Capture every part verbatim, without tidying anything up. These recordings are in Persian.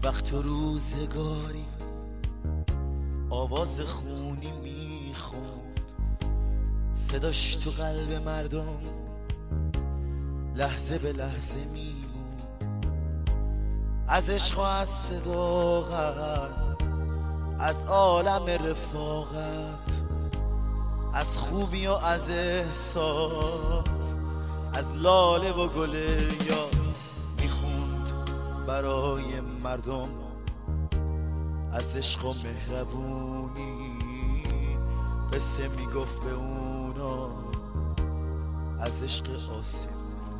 وقت و روزگاری آواز خونی میخوند، صداش تو قلب مردم لحظه به لحظه میموند. از عشق و از صداقت، از عالم رفاقت، از خوبی و از احساس، از لاله و گل یاس میخوند برای مردم. از عشق و مهربونی قصه میگفت به اونا، از عشق آسمونی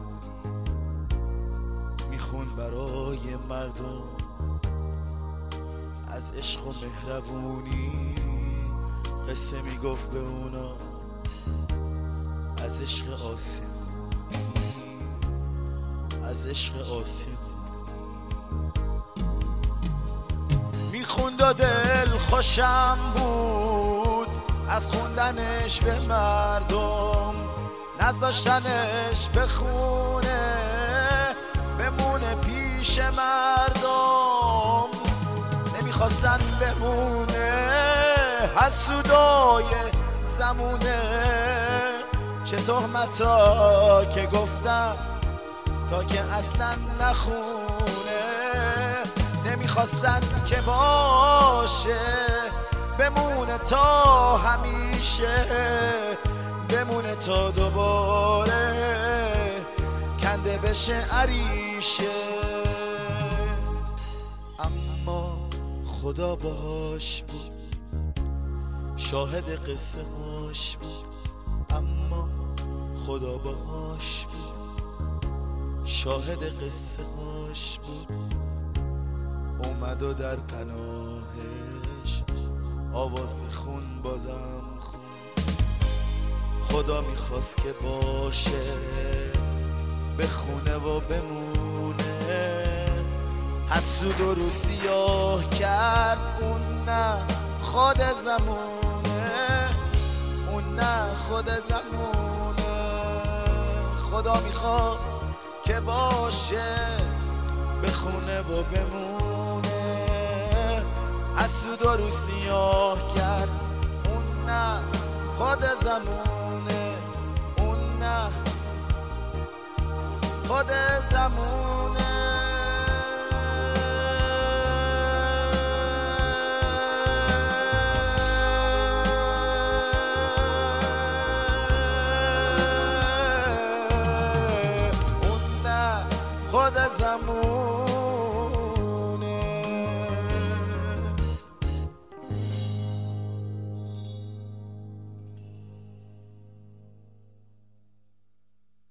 میخوند برای مردم. از عشق و مهربونی قصه میگفت به اونا، از عشق آسمونی، از عشق آسمونی میخوند و دل خوشم بود از خوندنش به مردم، نذاشتنش بخونه بمونه پیش مردم. نمیخواستن بمونه حسودای زمونه، چه تهمتا که گفتم تا که اصلا نخونه. نمیخواستن که باشه بمونه تا همیشه، بمونه تا دوباره کنده بشه عریشه. اما خدا باهاش بود، شاهد قصه هاش بود. اما خدا باهاش بود، شاهد قصه هاش بود. اومد و در پناهش آواز خون بازم خون. خدا میخواست که باشه بخونه و بمونه، حسود و رو سیاه کرد اون نه خود زمونه، اون نه خود زمونه. خدا میخواست که باشه بخونه و بمونه، حسود و رو سیاه کرد اون نه خود زمونه، اون نه خود زمونه. اون نه خود زمونه.